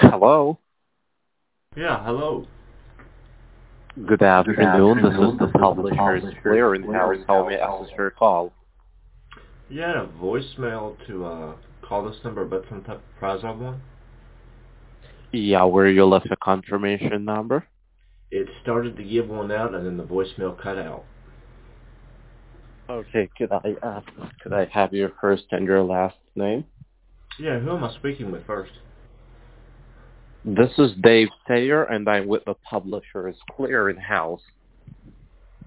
Hello. Yeah, hello. Good Good afternoon. This is afternoon. the This is the publisher's publisher's clearinghouse. How may clearinghouse. I assist your call? You had a voicemail to call this number about some type of prize I won. Yeah, where you left a confirmation number? It started to give one out, and then the voicemail cut out. Okay, could I have your first and your last name? Yeah, who am I speaking with first? This is Dave Sayer, and I'm with the publisher's clearinghouse.